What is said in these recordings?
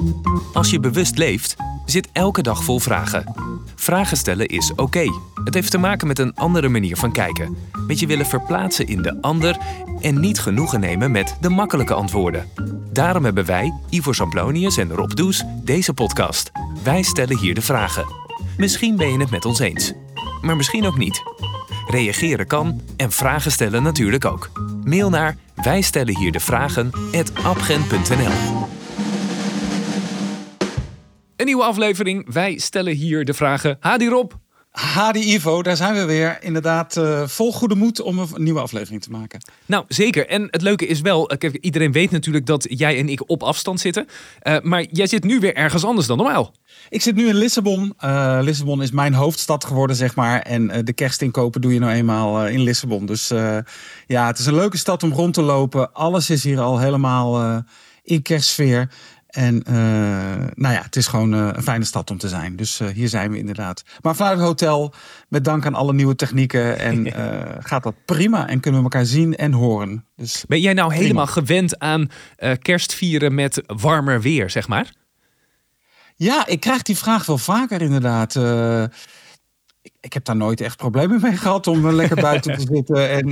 Als je bewust leeft, zit elke dag vol vragen. Vragen stellen is oké. Het heeft te maken met een andere manier van kijken. Met je willen verplaatsen in de ander en niet genoegen nemen met de makkelijke antwoorden. Daarom hebben wij, Ivo Samplonius en Rob Does, deze podcast. Wij stellen hier de vragen. Misschien ben je het met ons eens, maar misschien ook niet. Reageren kan en vragen stellen natuurlijk ook. Mail naar wijstellenhierdevragen@abgen.nl. Een nieuwe aflevering. Wij stellen hier de vragen. Hadi Rob. Hadi Ivo, daar zijn we weer. Inderdaad, vol goede moed om een nieuwe aflevering te maken. Nou, zeker. En het leuke is wel, iedereen weet natuurlijk dat jij en ik op afstand zitten. Maar jij zit nu weer ergens anders dan normaal. Ik zit nu in Lissabon. Lissabon is mijn hoofdstad geworden, zeg maar. En de kerstinkopen doe je nou eenmaal in Lissabon. Dus ja, het is een leuke stad om rond te lopen. Alles is hier al helemaal in kerstsfeer. En nou ja, het is gewoon een fijne stad om te zijn. Dus hier zijn we inderdaad. Maar vanuit het hotel, met dank aan alle nieuwe technieken. En gaat dat prima en kunnen we elkaar zien en horen. Dus ben jij nou helemaal gewend aan kerstvieren met warmer weer, zeg maar? Ja, ik krijg die vraag wel vaker inderdaad. Ik heb daar nooit echt problemen mee gehad om lekker buiten te zitten en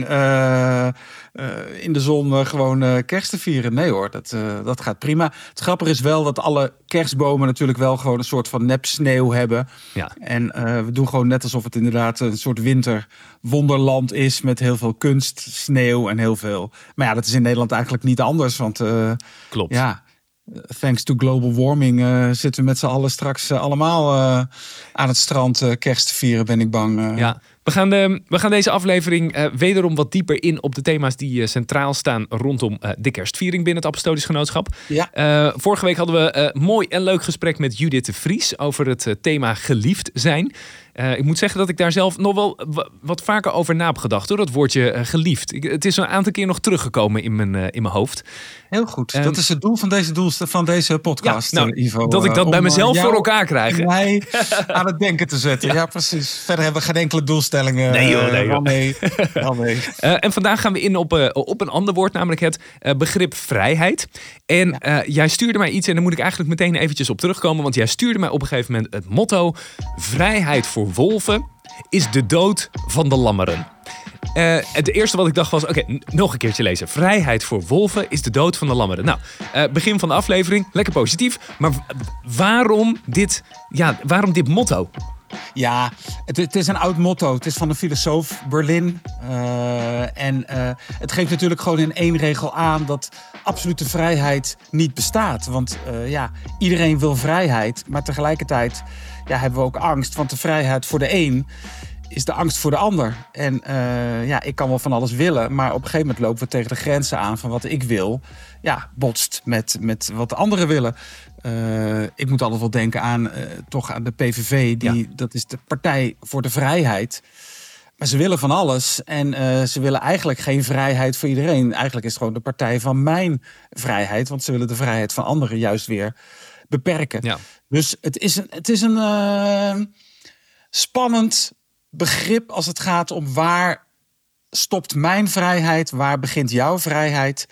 in de zon gewoon kerst te vieren. Nee hoor, dat gaat prima. Het grappige is wel dat alle kerstbomen natuurlijk wel gewoon een soort van nep sneeuw hebben. Ja. En we doen gewoon net alsof het inderdaad een soort winterwonderland is met heel veel kunst, sneeuw en heel veel. Maar ja, dat is in Nederland eigenlijk niet anders, want klopt. Ja. Thanks to global warming zitten we met z'n allen straks allemaal aan het strand kerst te vieren, ben ik bang. Ja, we gaan deze aflevering wederom wat dieper in op de thema's die centraal staan rondom de kerstviering binnen het Apostolisch Genootschap. Ja. Vorige week hadden we een mooi en leuk gesprek met Judith de Vries over het thema geliefd zijn. Ik moet zeggen dat ik daar zelf nog wel wat vaker over na heb gedacht, hoor, dat woordje geliefd. Het is een aantal keer nog teruggekomen in mijn hoofd. Heel goed. Dat is het doel van deze podcast, ja, nou, Ivo. Dat ik dat bij mezelf voor elkaar krijg. En mij aan het denken te zetten. Ja, precies. Verder hebben we geen enkele doelstellingen. Nee joh. Nee. En vandaag gaan we in op een ander woord, namelijk het begrip vrijheid. En jij stuurde mij iets en daar moet ik eigenlijk meteen eventjes op terugkomen. Want jij stuurde mij op een gegeven moment het motto: vrijheid voor wolven is de dood van de lammeren. Het eerste wat ik dacht was, oké, nog een keertje lezen. Vrijheid voor wolven is de dood van de lammeren. Nou, begin van de aflevering, lekker positief. Maar waarom dit motto? Ja, het is een oud motto. Het is van de filosoof Berlin. En het geeft natuurlijk gewoon in één regel aan dat absolute vrijheid niet bestaat. Want iedereen wil vrijheid. Maar tegelijkertijd hebben we ook angst. Want de vrijheid voor de een is de angst voor de ander. En ik kan wel van alles willen. Maar op een gegeven moment lopen we tegen de grenzen aan van wat ik wil. Ja, botst met wat de anderen willen. Ik moet altijd wel denken aan de PVV. Dat is de Partij voor de Vrijheid. Maar ze willen van alles. En ze willen eigenlijk geen vrijheid voor iedereen. Eigenlijk is het gewoon de partij van mijn vrijheid. Want ze willen de vrijheid van anderen juist weer beperken. Ja. Dus het is een spannend begrip als het gaat om waar stopt mijn vrijheid, waar begint jouw vrijheid.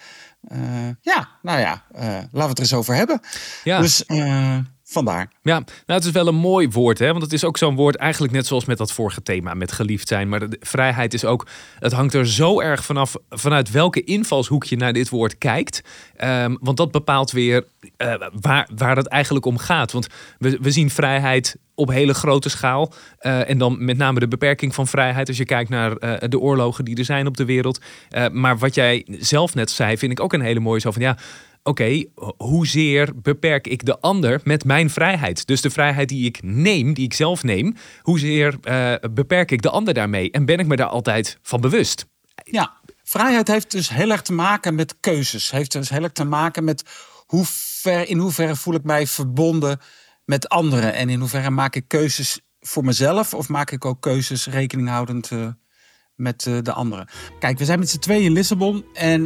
Laten we het er eens over hebben. Ja. Dus vandaar. Ja, nou, het is wel een mooi woord, hè? Want het is ook zo'n woord eigenlijk net zoals met dat vorige thema, met geliefd zijn. Maar de vrijheid is ook, het hangt er zo erg vanaf vanuit welke invalshoek je naar dit woord kijkt. Want dat bepaalt weer waar het eigenlijk om gaat. Want we zien vrijheid op hele grote schaal. En dan met name de beperking van vrijheid als je kijkt naar de oorlogen die er zijn op de wereld. Maar wat jij zelf net zei, vind ik ook een hele mooie zo van oké, hoezeer beperk ik de ander met mijn vrijheid? Dus de vrijheid die ik zelf neem, hoezeer beperk ik de ander daarmee? En ben ik me daar altijd van bewust? Ja, vrijheid heeft dus heel erg te maken met keuzes. Heeft dus heel erg te maken met in hoeverre voel ik mij verbonden met anderen. En in hoeverre maak ik keuzes voor mezelf of maak ik ook keuzes rekening houdend met de anderen. Kijk, we zijn met z'n tweeën in Lissabon en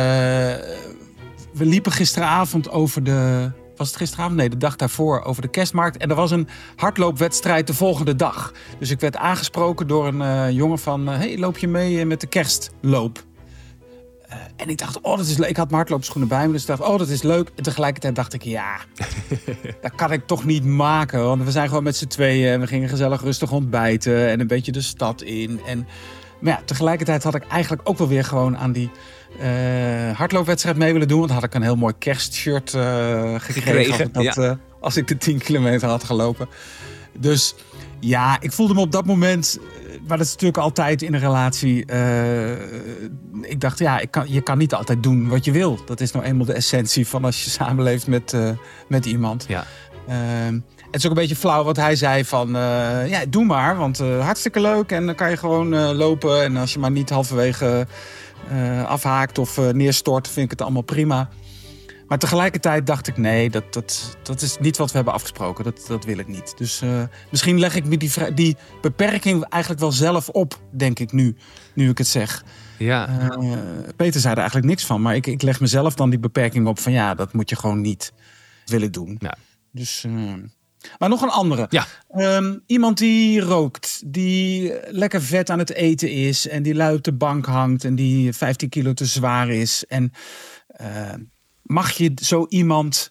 we liepen gisteravond over was het gisteravond? Nee, de dag daarvoor over de kerstmarkt. En er was een hardloopwedstrijd de volgende dag. Dus ik werd aangesproken door een jongen van, hey, loop je mee met de kerstloop? En ik dacht, dat is leuk. Ik had mijn hardloopschoenen bij me, dus ik dacht, dat is leuk. En tegelijkertijd dacht ik, dat kan ik toch niet maken. Want we zijn gewoon met z'n tweeën en we gingen gezellig rustig ontbijten en een beetje de stad in. Maar ja, tegelijkertijd had ik eigenlijk ook wel weer gewoon aan die hardloopwedstrijd mee willen doen. Want had ik een heel mooi kerstshirt gekregen. Als ik de 10 kilometer had gelopen. Dus ja, ik voelde me op dat moment... Maar dat is natuurlijk altijd in een relatie. Ik dacht, je kan niet altijd doen wat je wil. Dat is nou eenmaal de essentie van als je samenleeft met iemand. Ja. Het is ook een beetje flauw wat hij zei van... doe maar, want hartstikke leuk. En dan kan je gewoon lopen. En als je maar niet halverwege afhaakt of neerstort... vind ik het allemaal prima. Maar tegelijkertijd dacht ik, nee, dat is niet wat we hebben afgesproken. Dat wil ik niet. Dus misschien leg ik me die beperking eigenlijk wel zelf op, denk ik nu ik het zeg. Ja. Peter zei er eigenlijk niks van. Maar ik leg mezelf dan die beperking op van dat moet je gewoon niet willen doen. Ja. Dus, maar nog een andere. Ja. Iemand die rookt, die lekker vet aan het eten is... en die lui op de bank hangt en die 15 kilo te zwaar is... en mag je zo iemand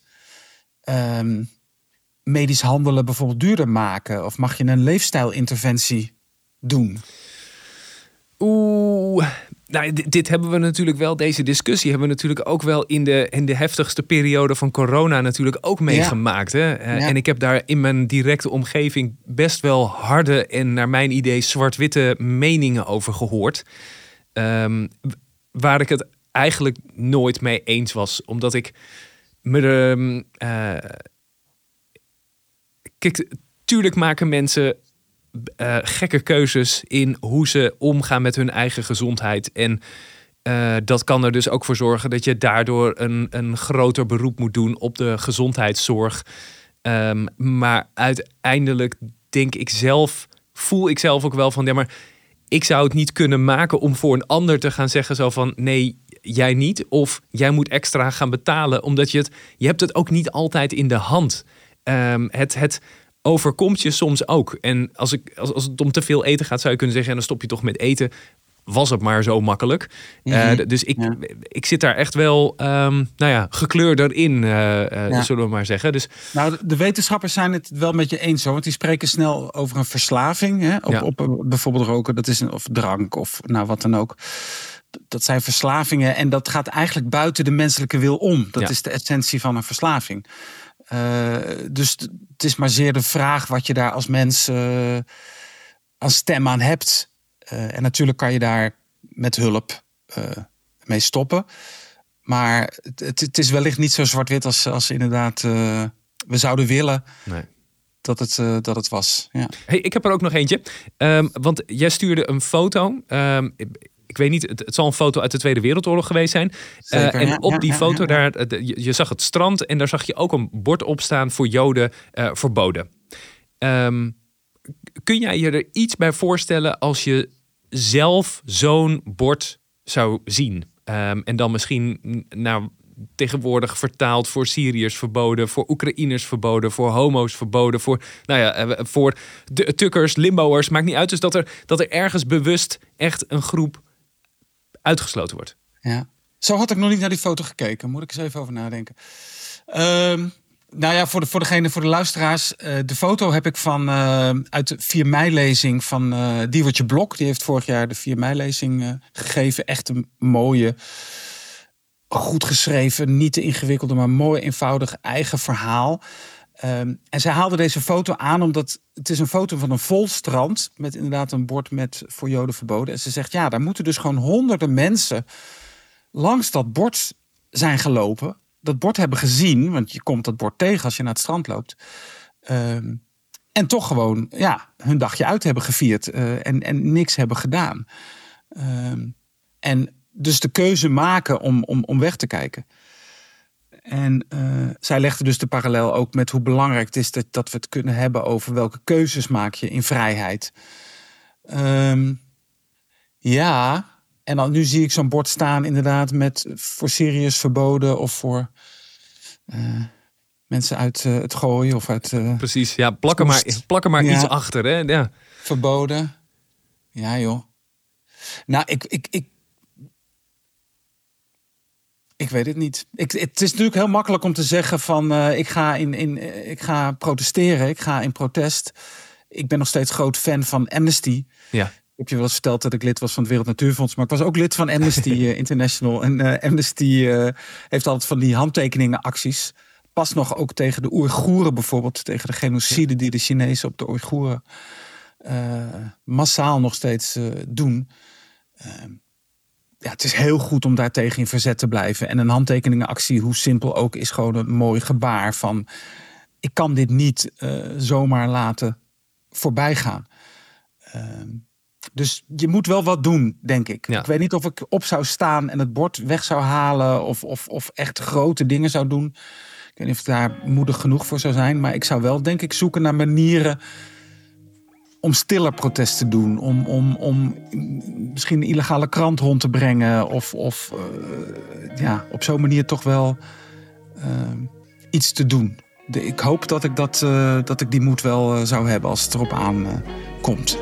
medisch handelen bijvoorbeeld duurder maken? Of mag je een leefstijlinterventie doen? Nou, dit hebben we natuurlijk wel, deze discussie hebben we natuurlijk ook wel in de heftigste periode van corona natuurlijk ook meegemaakt. Ja. Hè? En ik heb daar in mijn directe omgeving best wel harde en naar mijn idee zwart-witte meningen over gehoord. Waar ik het eigenlijk nooit mee eens was. Omdat ik me kijk, tuurlijk maken mensen gekke keuzes in hoe ze omgaan met hun eigen gezondheid. En dat kan er dus ook voor zorgen dat je daardoor een groter beroep moet doen op de gezondheidszorg. Maar uiteindelijk voel ik zelf ook wel van... maar ik zou het niet kunnen maken om voor een ander te gaan zeggen zo van... nee, jij niet. Of jij moet extra gaan betalen. Omdat je hebt het ook niet altijd in de hand. Het overkomt je soms ook. En als het om te veel eten gaat, zou je kunnen zeggen... en dan stop je toch met eten. Was het maar zo makkelijk. Dus ik zit daar echt wel gekleurder in, zullen we maar zeggen. Dus, nou, de wetenschappers zijn het wel met je eens, hoor. Want die spreken snel over een verslaving. Hè? Op bijvoorbeeld roken, dat is of drank of wat dan ook. Dat zijn verslavingen en dat gaat eigenlijk buiten de menselijke wil om. Dat is de essentie van een verslaving. Dus het is maar zeer de vraag wat je daar als mens aan stem aan hebt. En natuurlijk kan je daar met hulp mee stoppen. Maar het is wellicht niet zo zwart-wit als inderdaad we zouden willen dat het was. Ja. Hey, ik heb er ook nog eentje. Want jij stuurde een foto. Ik weet niet, het zal een foto uit de Tweede Wereldoorlog geweest zijn. En op die foto, daar, je zag het strand en daar zag je ook een bord op staan voor Joden verboden. Kun jij je er iets bij voorstellen als je zelf zo'n bord zou zien? En dan misschien tegenwoordig vertaald voor Syriërs verboden, voor Oekraïners verboden, voor homo's verboden, voor de tukkers, limbo'ers, maakt niet uit. Dus dat er ergens bewust echt een groep uitgesloten wordt. Ja. Zo had ik nog niet naar die foto gekeken. Moet ik eens even over nadenken. Voor de luisteraars. De foto heb ik uit de 4 mei-lezing van Diewertje Blok. Die heeft vorig jaar de 4 mei-lezing gegeven. Echt een mooie, goed geschreven, niet te ingewikkelde, maar mooi, eenvoudig eigen verhaal. En zij haalde deze foto aan omdat het is een foto van een vol strand met inderdaad een bord met voor Joden verboden. En ze zegt, daar moeten dus gewoon honderden mensen langs dat bord zijn gelopen. Dat bord hebben gezien, want je komt dat bord tegen als je naar het strand loopt. En toch gewoon hun dagje uit hebben gevierd en niks hebben gedaan. En dus de keuze maken om weg te kijken. En zij legde dus de parallel ook met hoe belangrijk het is dat we het kunnen hebben over welke keuzes maak je in vrijheid. En dan nu zie ik zo'n bord staan inderdaad met voor Syriërs verboden of voor mensen uit het gooien of uit... Precies, plak er maar iets achter. Hè? Ja. Verboden. Ja joh. Nou, ik Ik weet het niet. Het is natuurlijk heel makkelijk om te zeggen van ik ga protesteren, ik ga in protest. Ik ben nog steeds groot fan van Amnesty. Ja. Ik heb je wel eens verteld dat ik lid was van het Wereld Natuurfonds, maar ik was ook lid van Amnesty International. En Amnesty heeft altijd van die handtekeningenacties. Pas nog ook tegen de Oeigoeren bijvoorbeeld, tegen de genocide die de Chinezen op de Oeigoeren massaal nog steeds doen. Ja, het is heel goed om daartegen in verzet te blijven. En een handtekeningenactie, hoe simpel ook, is gewoon een mooi gebaar van ik kan dit niet zomaar laten voorbij gaan. Dus je moet wel wat doen, denk ik. Ja. Ik weet niet of ik op zou staan en het bord weg zou halen of echt grote dingen zou doen. Ik weet niet of ik daar moedig genoeg voor zou zijn. Maar ik zou wel, denk ik, zoeken naar manieren om stiller protest te doen. Om misschien een illegale krant rond te brengen. Of op zo'n manier toch wel iets te doen. Ik hoop dat ik die moed wel zou hebben als het erop aan komt.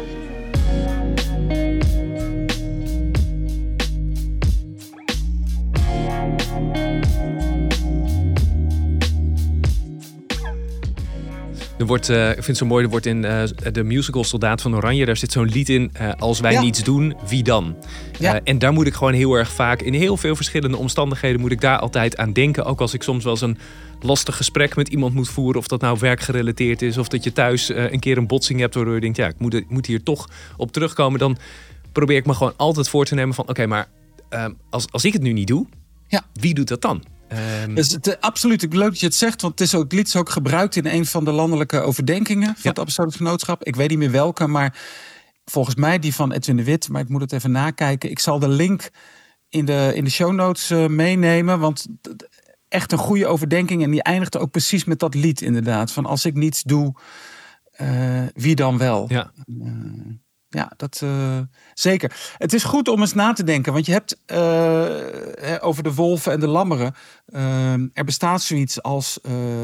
Er wordt, ik vind het zo mooi, er wordt in de musical Soldaat van Oranje, daar zit zo'n lied in, als wij niets doen, wie dan? Ja. En daar moet ik gewoon heel erg vaak, in heel veel verschillende omstandigheden, moet ik daar altijd aan denken. Ook als ik soms wel eens een lastig gesprek met iemand moet voeren, of dat nou werkgerelateerd is, of dat je thuis een keer een botsing hebt waardoor je denkt, ja, ik moet hier toch op terugkomen. Dan probeer ik me gewoon altijd voor te nemen van, oké, maar als ik het nu niet doe, wie doet dat dan? Dus absoluut, leuk dat je het zegt, want het lied is ook gebruikt in een van de landelijke overdenkingen van het Apostolisch Genootschap. Ik weet niet meer welke, maar volgens mij die van Edwin de Wit, maar ik moet het even nakijken. Ik zal de link in de show notes meenemen, want echt een goede overdenking en die eindigt ook precies met dat lied inderdaad. Van als ik niets doe, wie dan wel? Ja. Ja, dat zeker. Het is goed om eens na te denken, want je hebt over de wolven en de lammeren. Er bestaat zoiets als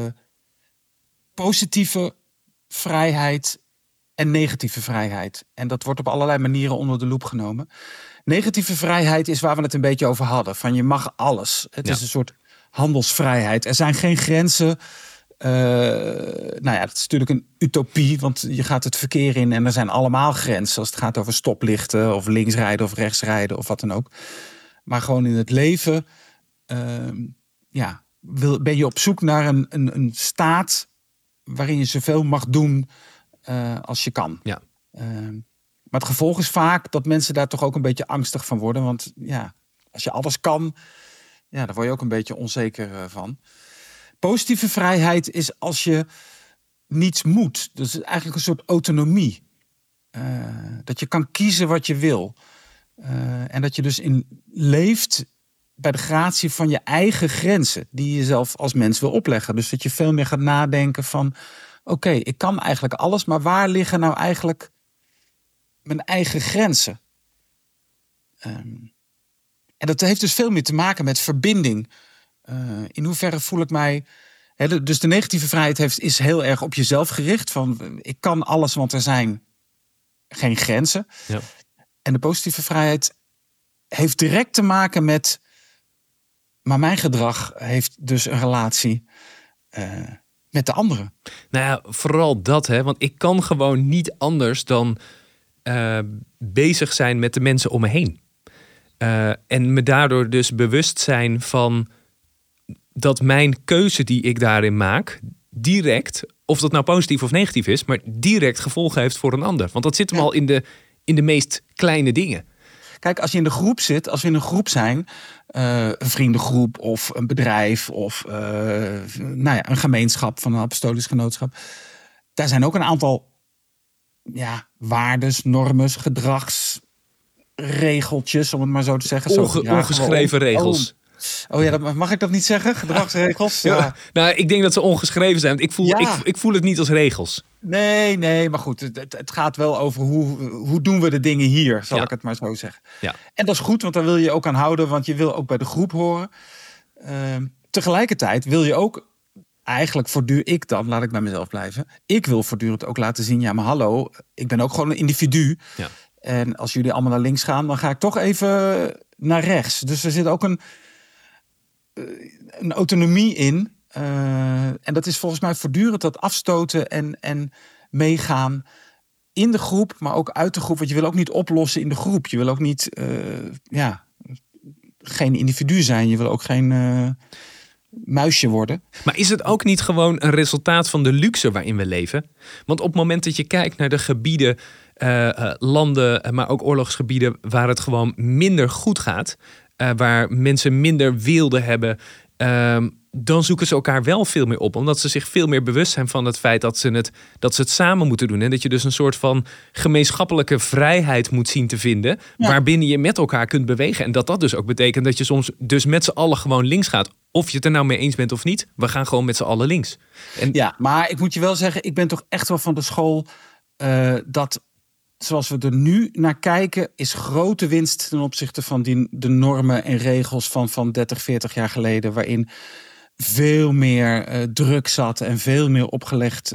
positieve vrijheid en negatieve vrijheid. En dat wordt op allerlei manieren onder de loep genomen. Negatieve vrijheid is waar we het een beetje over hadden. Van je mag alles. Het is een soort handelsvrijheid. Er zijn geen grenzen. Dat is natuurlijk een utopie, want je gaat het verkeer in en er zijn allemaal grenzen als het gaat over stoplichten of linksrijden of rechtsrijden of wat dan ook. Maar gewoon in het leven ben je op zoek naar een staat waarin je zoveel mag doen als je kan. Ja. Maar het gevolg is vaak dat mensen daar toch ook een beetje angstig van worden, want ja, als je alles kan, ja, daar word je ook een beetje onzeker van. Positieve vrijheid is als je niets moet. Dus eigenlijk een soort autonomie. Dat je kan kiezen wat je wil. En dat je dus leeft bij de gratie van je eigen grenzen. Die je zelf als mens wil opleggen. Dus dat je veel meer gaat nadenken van, oké, ik kan eigenlijk alles, maar waar liggen nou eigenlijk mijn eigen grenzen? En dat heeft dus veel meer te maken met verbinding. In hoeverre voel ik mij. Dus de negatieve vrijheid is heel erg op jezelf gericht. Van ik kan alles, want er zijn geen grenzen. Ja. En de positieve vrijheid heeft direct te maken met. Maar mijn gedrag heeft dus een relatie met de anderen. Nou ja, vooral dat, hè? Want ik kan gewoon niet anders dan bezig zijn met de mensen om me heen. En me daardoor dus bewust zijn van dat mijn keuze die ik daarin maak, direct, of dat nou positief of negatief is, maar direct gevolgen heeft voor een ander. Want dat zit hem al in de meest kleine dingen. Kijk, als je in de groep zit, als we in een groep zijn, een vriendengroep of een bedrijf of een gemeenschap van een apostolisch genootschap, daar zijn ook een aantal waardes, normes, gedragsregeltjes, om het maar zo te zeggen. Ongeschreven regels. Oh ja, mag ik dat niet zeggen? Gedragsregels? Ja. Nou, ik denk dat ze ongeschreven zijn. Want ik voel het niet als regels. Nee, maar goed. Het gaat wel over hoe doen we de dingen hier, zal ik het maar zo zeggen. Ja. En dat is goed, want daar wil je ook aan houden, want je wil ook bij de groep horen. Tegelijkertijd wil je ook, eigenlijk laat ik bij mezelf blijven. Ik wil voortdurend ook laten zien, ja, maar hallo, ik ben ook gewoon een individu. Ja. En als jullie allemaal naar links gaan, dan ga ik toch even naar rechts. Dus er zit ook een autonomie in. En dat is volgens mij voortdurend dat afstoten en meegaan in de groep, maar ook uit de groep. Want je wil ook niet oplossen in de groep. Je wil ook niet geen individu zijn. Je wil ook geen muisje worden. Maar is het ook niet gewoon een resultaat van de luxe waarin we leven? Want op het moment dat je kijkt naar de gebieden, landen, maar ook oorlogsgebieden waar het gewoon minder goed gaat, waar mensen minder weelde hebben, dan zoeken ze elkaar wel veel meer op. Omdat ze zich veel meer bewust zijn van het feit dat ze het samen moeten doen. En dat je dus een soort van gemeenschappelijke vrijheid moet zien te vinden. Ja. Waarbinnen je met elkaar kunt bewegen. En dat dus ook betekent dat je soms dus met z'n allen gewoon links gaat. Of je het er nou mee eens bent of niet. We gaan gewoon met z'n allen links. Ja, maar ik moet je wel zeggen, ik ben toch echt wel van de school dat zoals we er nu naar kijken, is grote winst ten opzichte van de normen en regels van 30, 40 jaar geleden. Waarin veel meer druk zat en veel meer opgelegd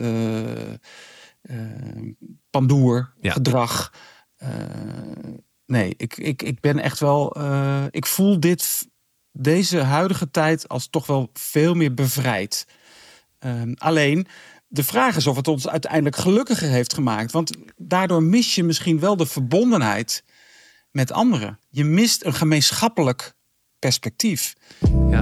pandoer, gedrag. Nee, ik ben echt wel. Ik voel deze huidige tijd als toch wel veel meer bevrijd. Alleen, de vraag is of het ons uiteindelijk gelukkiger heeft gemaakt. Want daardoor mis je misschien wel de verbondenheid met anderen. Je mist een gemeenschappelijk perspectief. Ja.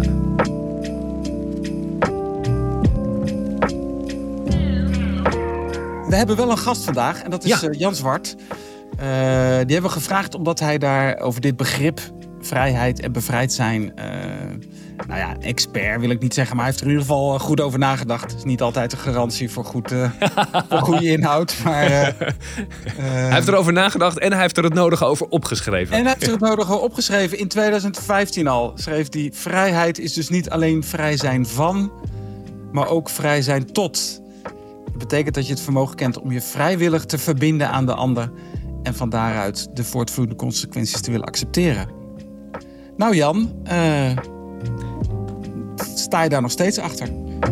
We hebben wel een gast vandaag en dat is Jan Zwart. Die hebben we gevraagd omdat hij daar over dit begrip vrijheid en bevrijd zijn, expert wil ik niet zeggen, maar hij heeft er in ieder geval goed over nagedacht. Het is niet altijd een garantie voor goede inhoud. Maar, hij heeft erover nagedacht en hij heeft er het nodige over opgeschreven. En hij heeft er het nodige over opgeschreven. In 2015 al schreef hij: vrijheid is dus niet alleen vrij zijn van, maar ook vrij zijn tot. Dat betekent dat je het vermogen kent om je vrijwillig te verbinden aan de ander en van daaruit de voortvloeiende consequenties te willen accepteren. Nou Jan, sta je daar nog steeds achter?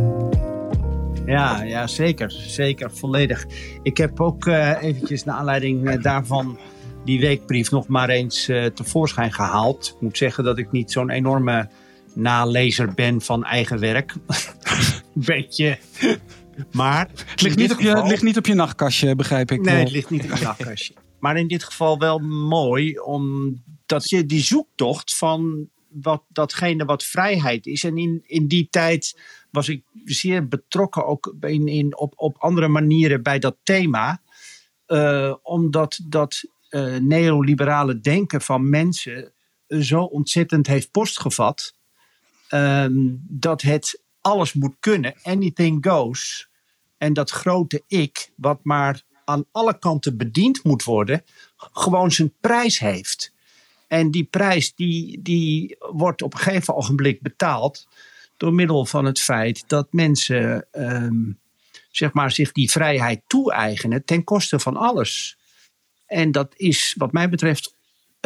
Ja, zeker. Zeker, volledig. Ik heb ook eventjes naar aanleiding daarvan die weekbrief nog maar eens tevoorschijn gehaald. Ik moet zeggen dat ik niet zo'n enorme nalezer ben van eigen werk. Beetje. Maar het ligt niet op je nachtkastje, begrijp ik. Nee, het ligt niet op je nachtkastje. Maar in dit geval wel mooi, omdat je die zoektocht van datgene wat vrijheid is. En in die tijd was ik zeer betrokken ook op andere manieren bij dat thema. Omdat dat neoliberale denken van mensen zo ontzettend heeft postgevat. Dat het alles moet kunnen. Anything goes. En dat grote ik, wat maar aan alle kanten bediend moet worden, gewoon zijn prijs heeft. En die prijs die wordt op een gegeven ogenblik betaald door middel van het feit dat mensen zich die vrijheid toe-eigenen ten koste van alles. En dat is wat mij betreft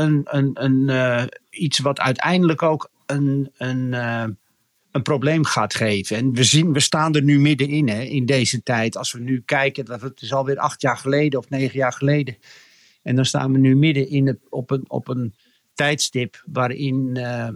iets wat uiteindelijk ook een probleem gaat geven. En we staan er nu middenin in deze tijd. Als we nu kijken, dat het is alweer 8 jaar geleden of 9 jaar geleden. En dan staan we nu midden op een tijdstip waarin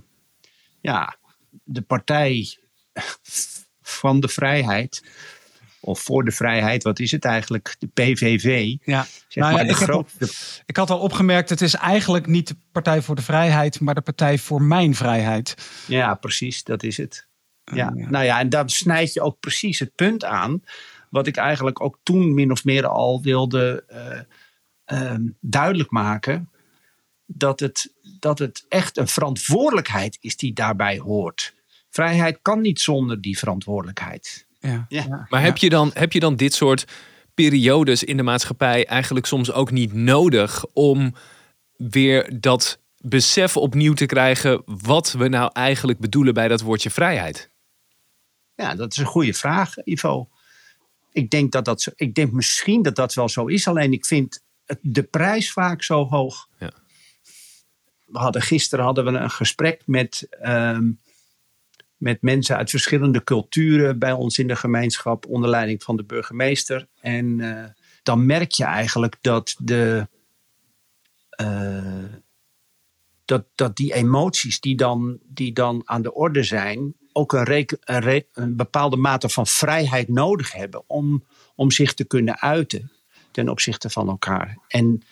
de partij van de vrijheid, of voor de vrijheid, wat is het eigenlijk? De PVV. Ja. Ik had al opgemerkt, het is eigenlijk niet de Partij voor de Vrijheid, maar de Partij voor Mijn Vrijheid. Ja, precies, dat is het. Ja. Nou ja, en dan snijd je ook precies het punt aan, wat ik eigenlijk ook toen min of meer al wilde duidelijk maken, dat het echt een verantwoordelijkheid is die daarbij hoort. Vrijheid kan niet zonder die verantwoordelijkheid. Ja. Maar heb je dan dit soort periodes in de maatschappij eigenlijk soms ook niet nodig om weer dat besef opnieuw te krijgen wat we nou eigenlijk bedoelen bij dat woordje vrijheid? Ja, dat is een goede vraag, Ivo. Ik denk misschien dat dat wel zo is, alleen ik vind de prijs vaak zo hoog. Ja. Gisteren hadden we een gesprek met mensen uit verschillende culturen bij ons in de gemeenschap onder leiding van de burgemeester. En dan merk je eigenlijk dat dat die emoties die dan aan de orde zijn, ook een bepaalde mate van vrijheid nodig hebben om zich te kunnen uiten ten opzichte van elkaar. En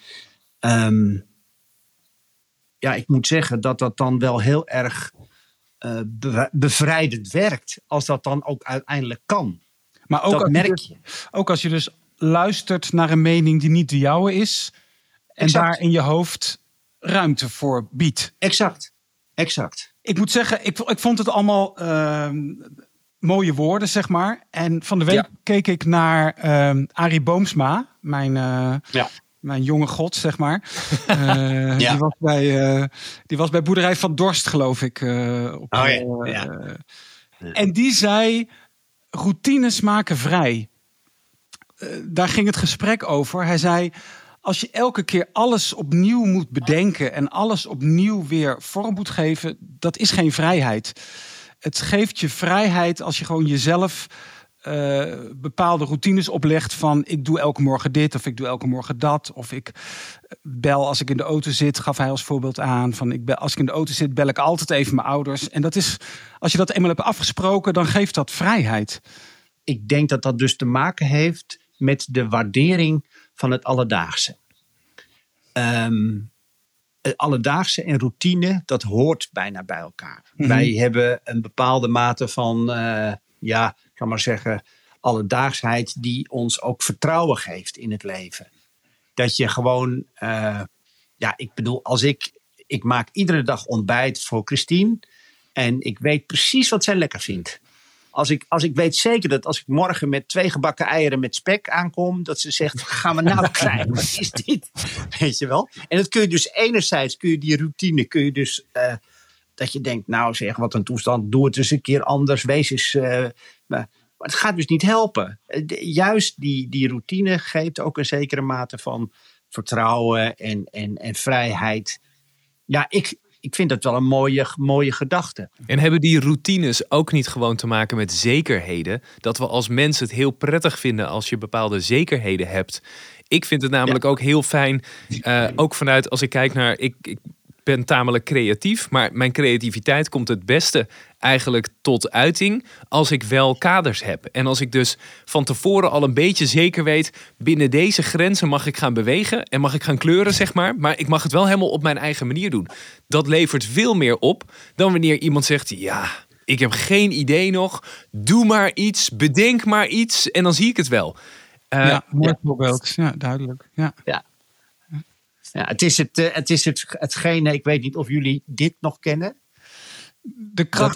ik moet zeggen dat dan wel heel erg bevrijdend werkt, als dat dan ook uiteindelijk kan. Maar ook dat merk je. Ook als je dus luistert naar een mening die niet de jouwe is, en Exact. daar in je hoofd ruimte voor biedt. Exact. Ik moet zeggen, ik vond het allemaal mooie woorden, zeg maar. En van de week keek ik naar Arie Boomsma, mijn jonge god, zeg maar. Die was bij Boerderij van Dorst, geloof ik. En die zei, routines maken vrij. Daar ging het gesprek over. Hij zei, als je elke keer alles opnieuw moet bedenken en alles opnieuw weer vorm moet geven, dat is geen vrijheid. Het geeft je vrijheid als je gewoon jezelf bepaalde routines oplegt van ik doe elke morgen dit of ik doe elke morgen dat. Of ik bel als ik in de auto zit, gaf hij als voorbeeld aan. Als ik in de auto zit, bel ik altijd even mijn ouders. En dat is, als je dat eenmaal hebt afgesproken, dan geeft dat vrijheid. Ik denk dat dat dus te maken heeft met de waardering van het alledaagse. Het alledaagse en routine, dat hoort bijna bij elkaar. Mm-hmm. Wij hebben een bepaalde mate van, ik kan maar zeggen, alledaagsheid die ons ook vertrouwen geeft in het leven. Dat je gewoon, ik bedoel, ik maak iedere dag ontbijt voor Christine en ik weet precies wat zij lekker vindt. Als ik weet zeker dat als ik morgen met 2 gebakken eieren met spek aankom, dat ze zegt, wat gaan we nou krijgen? Wat is dit? Weet je wel? En dat kun je dus enerzijds, die routine, dat je denkt, nou zeg, wat een toestand, doe het eens een keer anders, wees eens. Maar het gaat dus niet helpen. Juist die routine geeft ook een zekere mate van vertrouwen en vrijheid. Ja, ik vind dat wel een mooie gedachte. En hebben die routines ook niet gewoon te maken met zekerheden? Dat we als mensen het heel prettig vinden als je bepaalde zekerheden hebt. Ik vind het namelijk ook heel fijn, ook vanuit als ik kijk naar, ik ben tamelijk creatief, maar mijn creativiteit komt het beste eigenlijk tot uiting als ik wel kaders heb. En als ik dus van tevoren al een beetje zeker weet, binnen deze grenzen mag ik gaan bewegen en mag ik gaan kleuren, zeg maar ik mag het wel helemaal op mijn eigen manier doen. Dat levert veel meer op dan wanneer iemand zegt, ja, ik heb geen idee nog, doe maar iets, bedenk maar iets en dan zie ik het wel. Mooi voorbeeld. Ja, duidelijk. Ja. Ja, het is hetgene, ik weet niet of jullie dit nog kennen. De kracht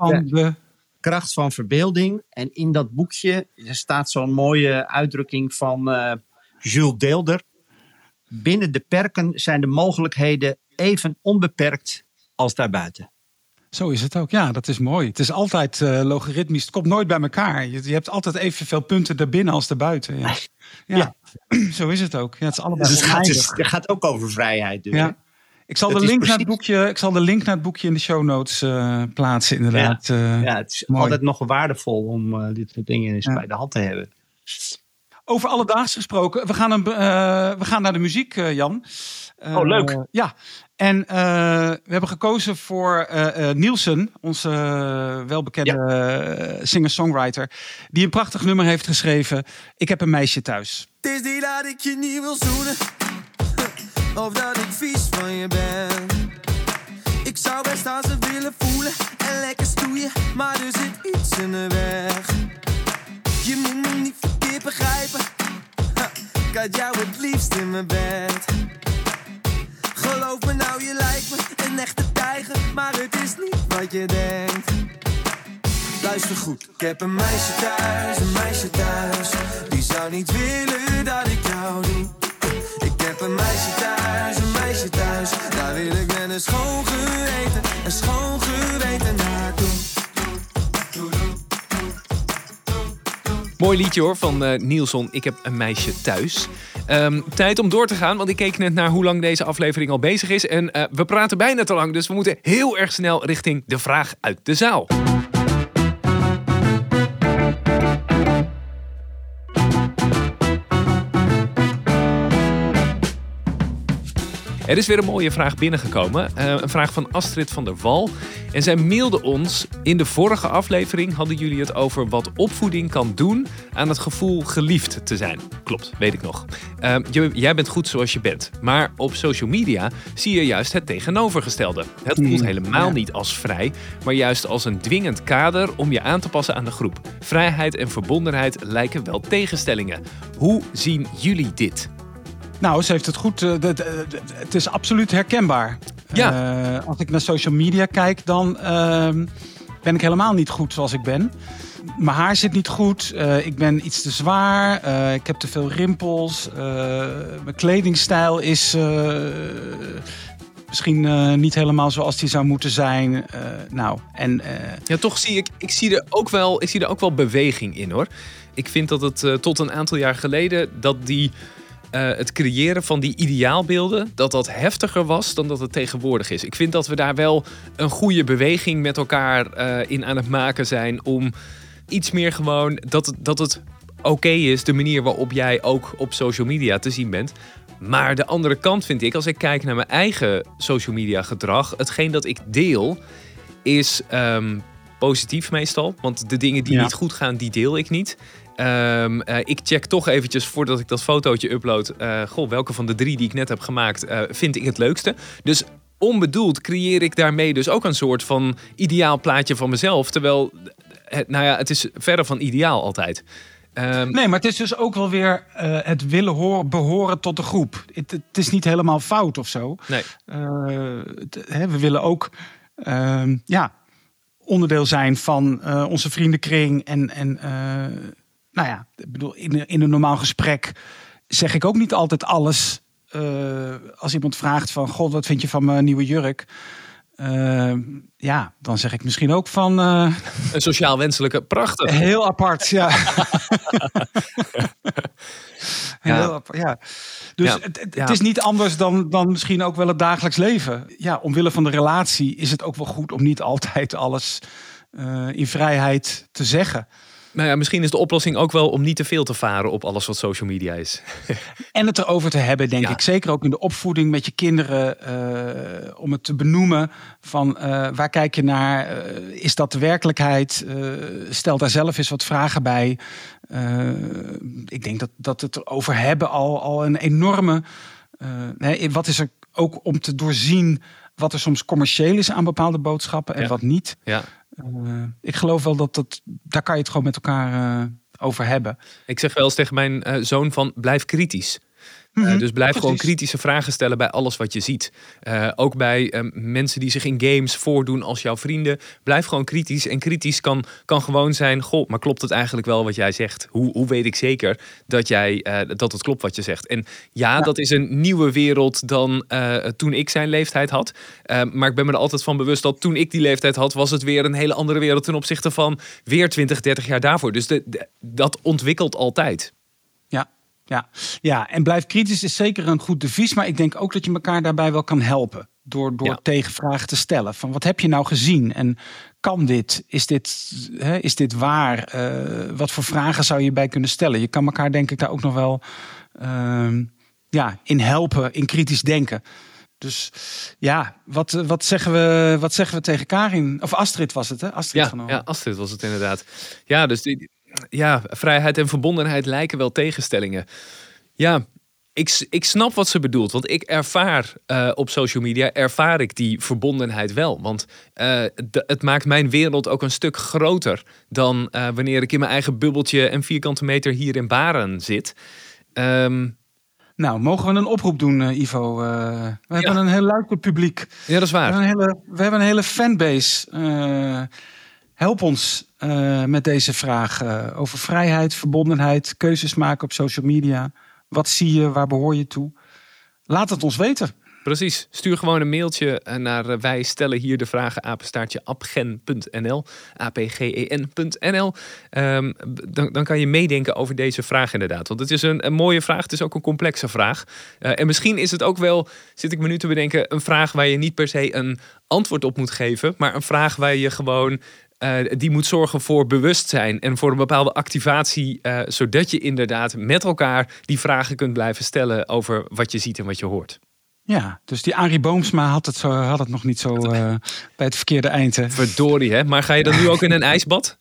kracht van verbeelding. En in dat boekje staat zo'n mooie uitdrukking van Jules Deelder. Binnen de perken zijn de mogelijkheden even onbeperkt als daarbuiten. Zo is het ook. Ja, dat is mooi. Het is altijd logaritmisch. Het komt nooit bij elkaar. Je hebt altijd evenveel punten daarbinnen als daarbuiten. Ja. Zo is het ook. Ja, het is allebei dus het gaat ook over vrijheid. Dus, ja. Ik zal de link naar het boekje in de show notes plaatsen, inderdaad. Het is altijd nog waardevol om dit soort dingen eens bij de hand te hebben. Over alledaags gesproken. We gaan naar de muziek, Jan. Leuk. Ja. En we hebben gekozen voor Nielsen, onze welbekende singer-songwriter, die een prachtig nummer heeft geschreven. Ik heb een meisje thuis. Het is niet dat ik je niet wil zoenen, of dat ik vies van je ben. Ik zou best aan ze willen voelen en lekker stoeien, maar er zit iets in de weg. Je moet me niet verkeerd begrijpen, ik had jou het liefst in mijn bed. Geloof me nou, je lijkt me een echte tijger, maar het is niet wat je denkt. Luister goed, ik heb een meisje thuis, die zou niet willen dat ik jou doe. Ik heb een meisje thuis, daar wil ik met een schoon geweten naartoe. Mooi liedje hoor, van Nielsen. Ik heb een meisje thuis. Tijd om door te gaan, want ik keek net naar hoe lang deze aflevering al bezig is. En we praten bijna te lang, dus we moeten heel erg snel richting de vraag uit de zaal. Er is weer een mooie vraag binnengekomen. Een vraag van Astrid van der Wal. En zij mailde ons. In de vorige aflevering hadden jullie het over wat opvoeding kan doen aan het gevoel geliefd te zijn. Klopt, weet ik nog. Jij bent goed zoals je bent. Maar op social media zie je juist het tegenovergestelde. Het voelt helemaal niet als vrij, maar juist als een dwingend kader om je aan te passen aan de groep. Vrijheid en verbondenheid lijken wel tegenstellingen. Hoe zien jullie dit? Nou, ze heeft het goed. Het is absoluut herkenbaar. Ja. Als ik naar social media kijk, dan ben ik helemaal niet goed zoals ik ben. Mijn haar zit niet goed. Ik ben iets te zwaar. Ik heb te veel rimpels. Mijn kledingstijl is misschien niet helemaal zoals die zou moeten zijn. Ja, toch zie ik zie er ook wel beweging in, hoor. Ik vind dat het tot een aantal jaar geleden het creëren van die ideaalbeelden, dat heftiger was dan dat het tegenwoordig is. Ik vind dat we daar wel een goede beweging met elkaar in aan het maken zijn om iets meer gewoon dat het oké is, de manier waarop jij ook op social media te zien bent. Maar de andere kant vind ik, als ik kijk naar mijn eigen social media gedrag, hetgeen dat ik deel is positief meestal. Want de dingen die niet goed gaan, die deel ik niet. Ik check toch eventjes voordat ik dat fotootje upload. Welke van de 3 die ik net heb gemaakt vind ik het leukste. Dus onbedoeld creëer ik daarmee dus ook een soort van ideaal plaatje van mezelf. Terwijl, het is verre van ideaal altijd. Nee, maar het is dus ook wel weer het willen behoren tot de groep. Het is niet helemaal fout of zo. Nee. We willen ook onderdeel zijn van onze vriendenkring. Ik bedoel, in een normaal gesprek zeg ik ook niet altijd alles. Als iemand vraagt van, God, wat vind je van mijn nieuwe jurk? Dan zeg ik misschien ook van... een sociaal wenselijke, prachtig. Heel apart, ja. Heel apart, ja. Dus het is niet anders dan misschien ook wel het dagelijks leven. Ja, omwille van de relatie is het ook wel goed om niet altijd alles in vrijheid te zeggen. Nou ja, misschien is de oplossing ook wel om niet te veel te varen op alles wat social media is. En het erover te hebben, denk ik. Zeker ook in de opvoeding met je kinderen. Om het te benoemen van waar kijk je naar? Is dat de werkelijkheid? Stel daar zelf eens wat vragen bij. Ik denk dat het erover hebben al een enorme... wat is er ook om te doorzien wat er soms commercieel is aan bepaalde boodschappen en wat niet. Ja. Ik geloof wel daar kan je het gewoon met elkaar over hebben. Ik zeg wel eens tegen mijn zoon van blijf kritisch. Dus blijf gewoon kritische vragen stellen bij alles wat je ziet. Ook bij mensen die zich in games voordoen als jouw vrienden. Blijf gewoon kritisch. En kritisch kan gewoon zijn, goh, maar klopt het eigenlijk wel wat jij zegt? Hoe weet ik zeker dat het klopt wat je zegt? En dat is een nieuwe wereld dan toen ik zijn leeftijd had. Maar ik ben me er altijd van bewust dat toen ik die leeftijd had, was het weer een hele andere wereld ten opzichte van weer 20, 30 jaar daarvoor. Dus dat ontwikkelt altijd. Ja, en blijf kritisch is zeker een goed devies. Maar ik denk ook dat je elkaar daarbij wel kan helpen. Door tegenvragen te stellen. Van wat heb je nou gezien? En kan dit? Is dit waar? Wat voor vragen zou je bij kunnen stellen? Je kan elkaar denk ik daar ook nog wel in helpen. In kritisch denken. Dus wat zeggen we tegen Karin? Of Astrid was het, hè? Astrid was het inderdaad. Ja, dus vrijheid en verbondenheid lijken wel tegenstellingen. Ja, ik snap wat ze bedoelt. Want ik ervaar op social media die verbondenheid wel. Want het maakt mijn wereld ook een stuk groter dan wanneer ik in mijn eigen bubbeltje en vierkante meter hier in Baren zit. Nou, mogen we een oproep doen, Ivo? We hebben een heel luid publiek. Ja, dat is waar. We hebben een hele fanbase. Help ons met deze vraag over vrijheid, verbondenheid, keuzes maken op social media. Wat zie je, waar behoor je toe? Laat het ons weten. Precies. Stuur gewoon een mailtje naar wij stellen hier de vragen @apgen.nl apgen.nl. Dan kan je meedenken over deze vraag inderdaad. Want het is een mooie vraag. Het is ook een complexe vraag. En misschien is het ook wel, zit ik me nu te bedenken, een vraag waar je niet per se een antwoord op moet geven. Maar een vraag waar je gewoon... die moet zorgen voor bewustzijn en voor een bepaalde activatie, zodat je inderdaad met elkaar die vragen kunt blijven stellen over wat je ziet en wat je hoort. Ja, dus die Arie Boomsma had het nog niet zo bij het verkeerde eind. Hè? Verdorie, hè? Maar ga je dan nu ook in een ijsbad?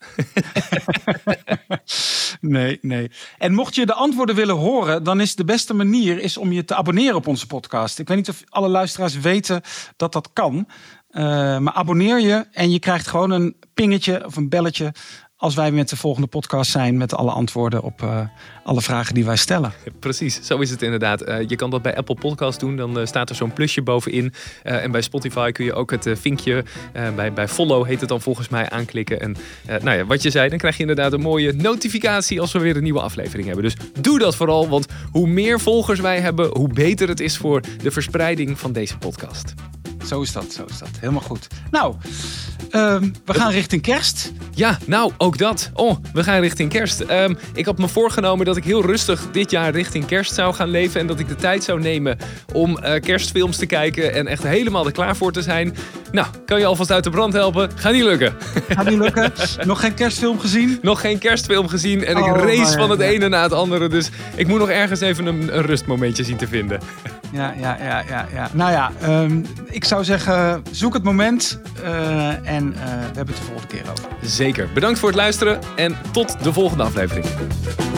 Nee. En mocht je de antwoorden willen horen, dan is de beste manier om je te abonneren op onze podcast. Ik weet niet of alle luisteraars weten dat dat kan. Maar abonneer je en je krijgt gewoon een pingetje of een belletje als wij met de volgende podcast zijn met alle antwoorden op alle vragen die wij stellen. Precies, zo is het inderdaad. Je kan dat bij Apple Podcasts doen, dan staat er zo'n plusje bovenin. En bij Spotify kun je ook het vinkje, bij follow heet het dan volgens mij, aanklikken. En wat je zei, dan krijg je inderdaad een mooie notificatie als we weer een nieuwe aflevering hebben. Dus doe dat vooral, want hoe meer volgers wij hebben, hoe beter het is voor de verspreiding van deze podcast. Zo is dat. Helemaal goed. Nou, we gaan richting kerst. Ja, nou, ook dat. We gaan richting kerst. Ik had me voorgenomen dat ik heel rustig dit jaar richting kerst zou gaan leven. En dat ik de tijd zou nemen om kerstfilms te kijken en echt helemaal er klaar voor te zijn. Nou, kan je alvast uit de brand helpen? Gaat niet lukken. Nog geen kerstfilm gezien? Nog geen kerstfilm gezien en ik race van het ene naar het andere. Dus ik moet nog ergens even een rustmomentje zien te vinden. Ja. Nou ja, ik zou zeggen, zoek het moment en we hebben het de volgende keer over. Zeker. Bedankt voor het luisteren en tot de volgende aflevering.